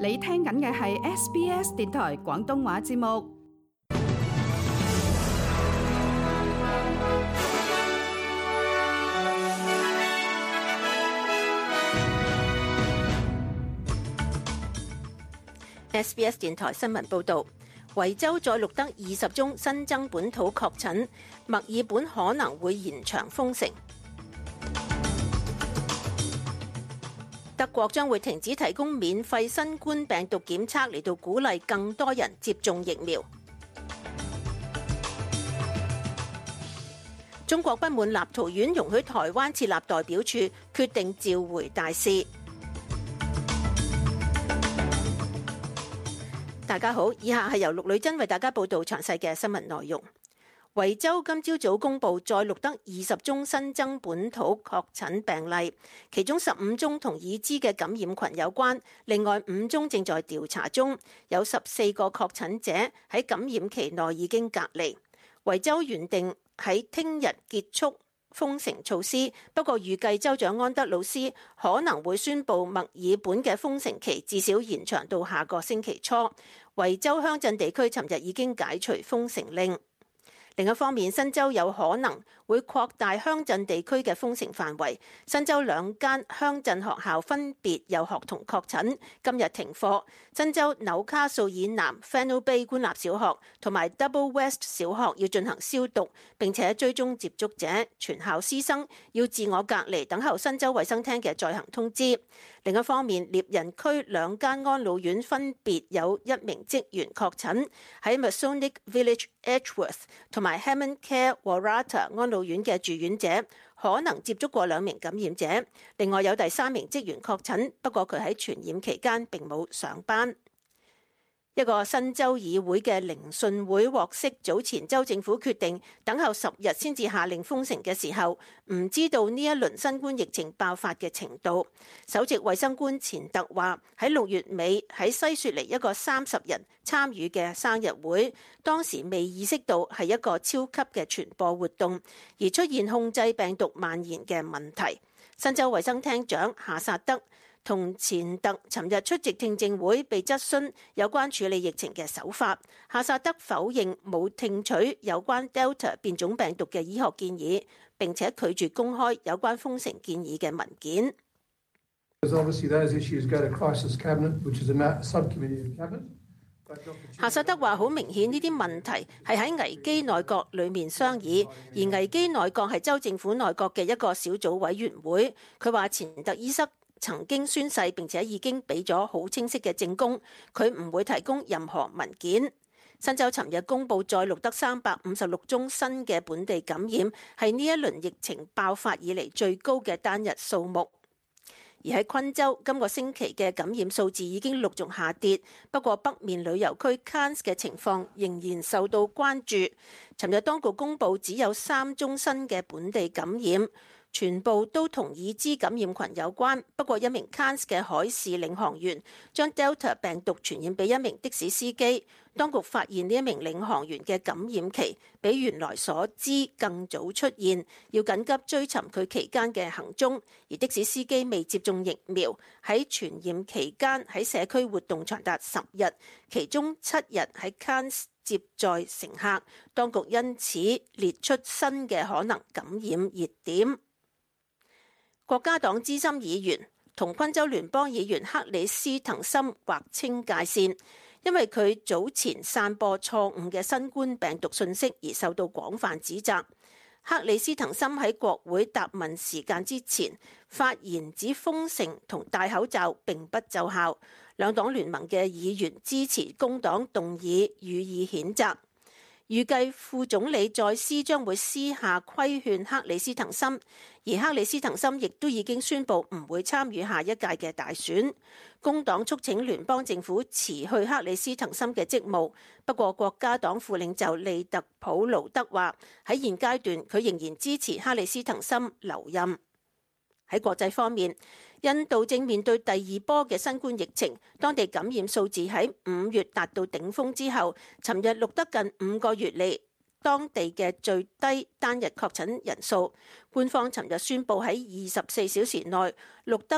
你聽緊嘅係 SBS 電台廣東話節目。 SBS 電台新聞報導，維州再錄得20宗新增本土確診，墨爾本可能會延長封城。德國將會停止提供免費新冠病毒檢測，嚟到鼓勵更多人接種疫苗。中國不滿立陶宛容許台灣設立代表處，決定召回大使。大家好，以下係由陸女真為大家報道詳細嘅新聞內容。維州今朝早公布再錄得20宗新增本土確診病例，其中15宗同已知嘅感染群有關，另外5宗正在調查中，有14個確診者喺感染期內已經隔離。維州原定喺聽日結束封城措施，不過預計州長安德魯斯可能會宣布墨爾本嘅封城期至少延長到下個星期初。維州鄉鎮地區尋日已經解除封城令。另一方面，新州有可能會擴大鄉鎮地區嘅封城範圍。新州2間鄉鎮學校分別有學童確診，今日停課。新州紐卡素以南 Fennell Bay 官立小學同埋 Double West 小學要進行消毒，並且追蹤接觸者。全校師生要自我隔離，等候新州衛生廳嘅再行通知。另一方面，獵人區2間安老院分別有1名職員確診，喺 Masonic Village Edgeworth 同埋 Hammond Care Waratah 安老院嘅住院者可能接觸過2名感染者。另外有第3名職員確診，不過佢喺傳染期間並冇上班。一個新州議會嘅聆訊會獲悉，早前州政府決定等候10日先至下令封城嘅時候，唔知道呢一輪新冠疫情爆發嘅程度。首席衛生官錢特話，喺6月尾喺西雪梨一個30人參與嘅生日會，當時未意識到係一個超級嘅傳播活動，而出現控制病毒蔓延嘅問題。新州衛生廳長夏薩德同錢特尋日出席聽證會，被質詢有關處理疫情嘅手法。夏薩德否認冇聽取有關 Delta 變種病毒嘅醫學建議，並且拒絕公開有關封城建議嘅文件。夏薩德話：好明顯呢啲問題係喺危機內閣裏面商議，而危機內閣係州政府內閣嘅一個小組委員會。佢話錢特醫生曾經宣誓，並且已經俾咗好清晰嘅證供，佢唔會提供任何文件。新州尋日公布再錄得356宗新嘅本地感染，係呢一輪疫情爆發以嚟最高嘅單日數目。而喺昆州，今個星期嘅感染數字已經陸續下跌，不過北面旅遊區 Cairns 嘅情況仍然受到關注。尋日當局公布只有3宗新嘅本地感染，全部都同已知感染群有關。不過一名 Cairns 嘅海事領航員將 Delta 病毒傳染俾一名的士司機，當局發現呢一名領航員嘅感染期比原來所知更早出現，要緊急追尋佢期間嘅行蹤。而的士司機未接種疫苗，喺傳染期間喺社區活動長達10日，其中7日喺 Cairns 接載乘客，當局因此列出新嘅可能感染熱點。國家黨資深議員同昆州聯邦議員克里斯滕森劃清界線，因為佢早前散播錯誤嘅新冠病毒信息而受到廣泛指責。克里斯滕森喺國會答問時間之前發言指封城同戴口罩並不奏效，兩黨聯盟嘅議員支持工黨動議予以譴責。預計副總理再斯將會私下規勸克里斯滕森，而克里斯滕森亦都已經宣布唔會參與下一屆嘅大選。工黨促請聯邦政府辭去克里斯滕森嘅職務，不過國家黨副領袖利特普勞德話喺現階段佢仍然支持克里斯滕森留任。喺國際方面，印度正面對第2波嘅新冠疫情，當地感染數字喺5月達到頂峰之後，尋日錄得近5個月嚟當地嘅最低單日確診人數。官方尋日宣布喺24小時內錄得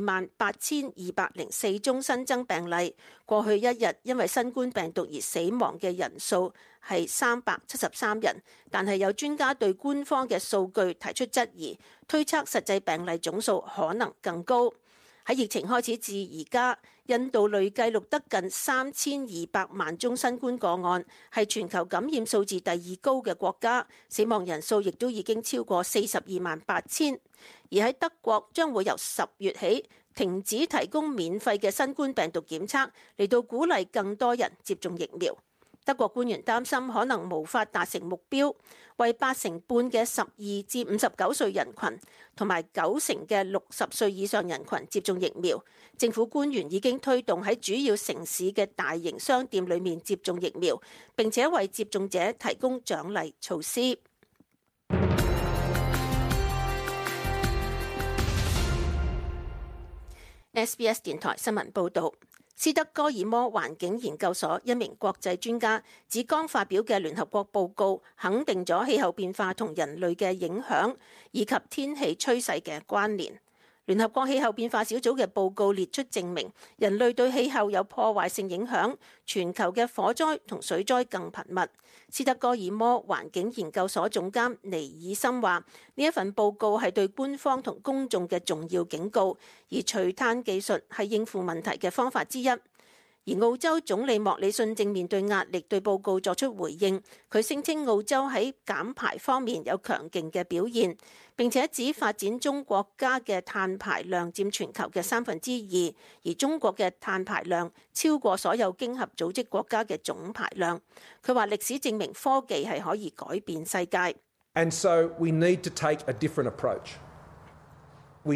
28,204宗新增病例。過去一日因為新冠病毒而死亡嘅人數係373人，但係有專家對官方嘅數據提出質疑，推測實際病例總數可能更高。喺疫情開始至而家，印度累計錄得近3200萬宗新冠個案，係全球感染數字第2高嘅國家，死亡人數亦都已經超過428000。而喺德國，將會由10月起停止提供免費嘅新冠病毒檢測，嚟到鼓勵更多人接種疫苗。德國官員擔心可能無法達成目標，為80%半嘅12至59歲人群同埋90%嘅60歲以上人群接種疫苗。政府官員已經推動喺主要城市嘅大型商店裏面接種疫苗，並且為接種者提供獎勵措施。SBS 電台新聞報導。斯德哥爾摩環境研究所一名國際專家指，剛發表嘅聯合國報告肯定咗氣候變化同人類嘅影響以及天氣趨勢嘅關聯。聯合國氣候變化小組嘅報告列出證明，人類對氣候有破壞性影響，全球嘅火災同水災更頻密。斯德哥爾摩環境研究所總監尼爾森話：呢一份報告係對官方同公眾嘅重要警告，而除碳技術係應付問題嘅方法之一。而澳洲總理莫里遜正面對壓力，對報告作出回應。佢聲稱澳洲喺減排方面有強勁嘅表現，並且指發展中國家嘅碳排量佔全球嘅2/3，而中國嘅碳排量超過所有經合組織國家嘅總排量。佢話歷史證明科技係可以改變世界。 And so we need to take a different approach. 莫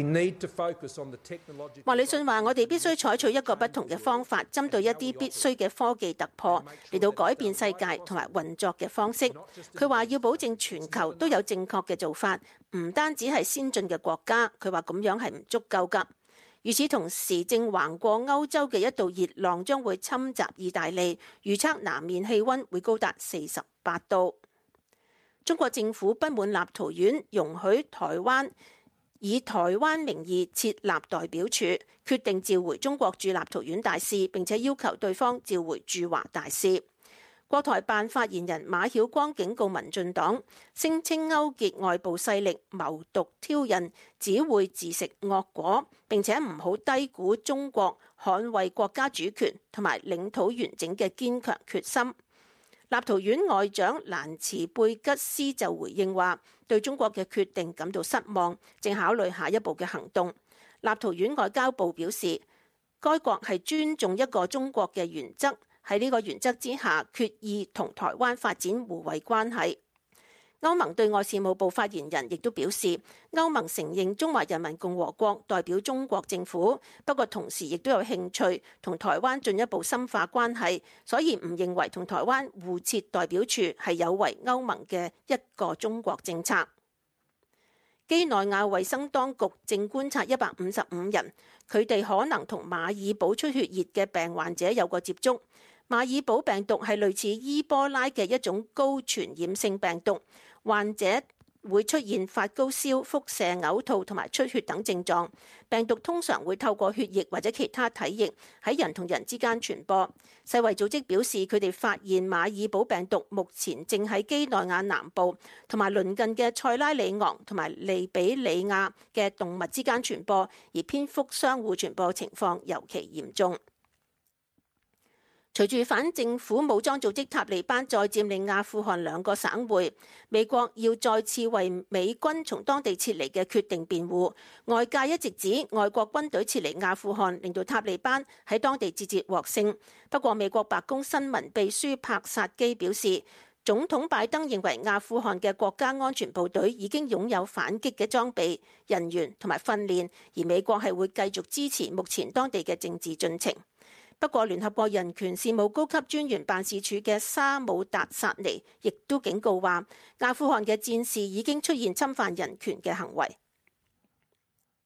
里遜話：我哋必須採取一個不同嘅方法，針對一啲必須嘅科技突破，嚟到改變世界同埋運作嘅方式。佢話要保證全球都有正確嘅做法，唔單止係先進嘅國家。佢話咁樣係唔足夠㗎。與此同時，正橫過歐洲嘅一道熱浪將會侵襲意大利，預測南面氣温會高達48度。中國政府不滿立陶宛容許台灣以台灣名義設立代表處，決定召回中國駐立陶宛大使，並且要求對方召回駐華大使。國台辦發言人馬曉光警告民進黨，聲稱勾結外部勢力謀獨挑釁，只會自食惡果，並且唔好低估中國捍衛國家主權同埋領土完整嘅堅強決心。立陶宛外長蘭茨貝吉斯就回應話，對中國嘅決定感到失望，正考慮下一步嘅行動。立陶宛外交部表示，該國係尊重一個中國嘅原則，喺呢個原則之下，決意同台灣發展互惠關係。歐盟對外事務部發言人亦都表示，歐盟承認中華人民共和國代表中國政府，不過同時亦都有興趣同台灣進一步深化關係，所以唔認為同台灣互設代表處係有違歐盟嘅一個中國政策。幾內亞衛生當局正觀察155人，佢哋可能同馬爾堡出血熱嘅病患者有過接觸。馬爾堡病毒係類似伊波拉嘅一種高傳染性病毒，患者會出現發高燒、腹瀉、嘔吐同埋出血等症狀。病毒通常會透過血液或者其他體液喺人同人之間傳播。世衛組織表示，佢哋發現馬爾堡病毒目前正喺幾內亞南部同埋鄰近嘅塞拉利昂同埋利比里亞嘅動物之間傳播，而蝙蝠相互傳播情況尤其嚴重。隨住反政府武裝組織塔利班再佔領阿富汗2個省會，美國要再次為美軍從當地撤離嘅決定辯護。外界一直指外國軍隊撤離阿富汗，令到塔利班喺當地節節獲勝。不過，美國白宮新聞秘書帕薩基表示，總統拜登認為阿富汗嘅國家安全部隊已經擁有反擊嘅裝備、人員同埋訓練，而美國係會繼續支持目前當地嘅政治進程。不過，聯合國人權事務高級專員辦事處嘅沙姆達薩尼亦都警告話，阿富汗嘅戰士已經出現侵犯人權嘅行為。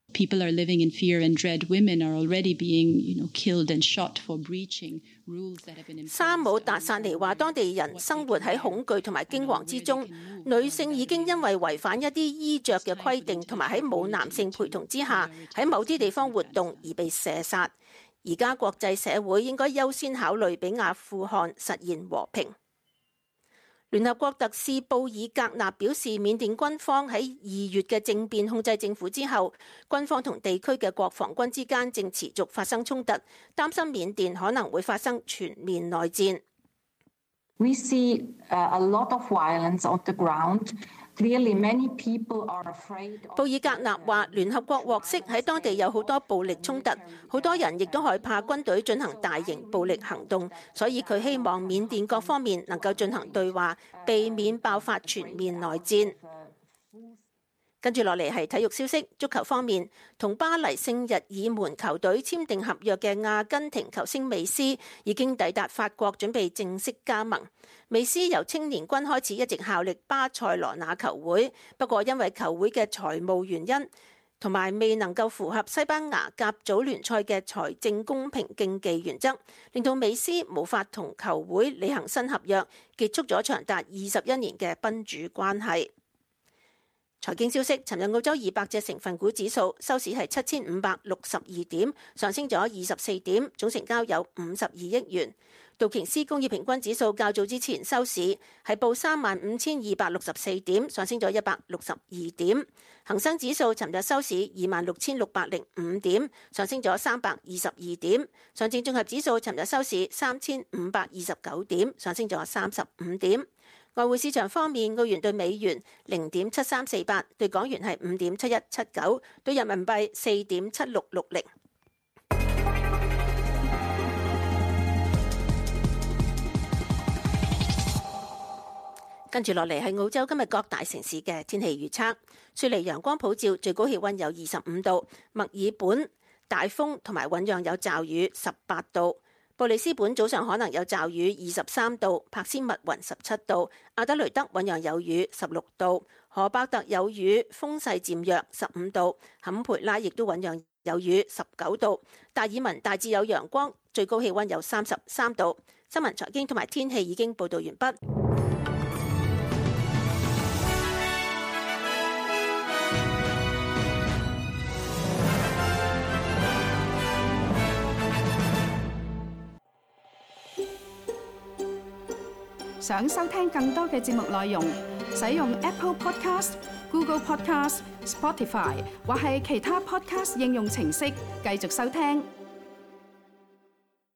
People are living in fear and dread. Women are already being, killed and shot for breaching rules that have been imposed. 沙姆達薩尼話，當地人生活喺恐懼同埋驚惶之中，女性已經因為違反一啲衣着嘅規定，同埋喺冇男性陪同之下喺某啲地方活動而被射殺。而家國際社會應該優先考慮俾阿富汗實現和平。聯合國特使布爾格納表示，緬甸軍方喺2月嘅政變控制政府之後，軍方同地區嘅國防軍之間正持續發生衝突，擔心緬甸可能會發生全面內戰。 We see a lot of violence on the ground. Clearly, many people are afraid. 布爾格納話，聯合國獲悉喺當地有好多暴力衝突，好多人亦都害怕軍隊進行大型暴力行動，所以佢希望緬甸各方面能夠進行對話，避免爆發全面內戰。跟住落嚟係體育消息，足球方面，同巴黎聖日耳門球隊簽訂合約嘅阿根廷球星美斯已經抵達法國，準備正式加盟。美斯由青年軍開始一直效力巴塞羅那球會，不過因為球會嘅財務原因同埋未能夠符合西班牙甲組聯賽嘅財政公平競技原則，令到美斯無法同球會履行新合約，結束咗長達21年嘅賓主關係。財經消息，尋日澳洲200隻成分股指數收市係7562點，上升咗24點，總成交有52億元。道瓊斯工業平均指數較早之前收市係報35264點，上升咗162點。恒生指數尋日收市26605點，上升咗322點。上證綜合指數尋日收市3529點，上升咗35點。外匯市場方面，澳元對美元0.7348，對港元係5.7179，對人民幣4.7660。跟住落嚟係澳洲今日各大城市嘅天氣預測。雪梨陽光普照，最高氣溫有25度；墨爾本大風同埋醞釀有驟雨，18度；布里斯本早上可能有驟雨，23度；珀斯密雲17度；阿德雷德醞釀有雨，16度；荷伯特有雨，風勢漸弱，15度；坎培拉亦都醞釀有雨，19度；達爾文大致有陽光，最高氣溫有33度。新聞財經同埋天氣已經報道完畢。 想收聽更多嘅節目內容，使用 Apple Podcast、Google Podcast、Spotify 或係其他 Podcast 應用程式繼續收聽。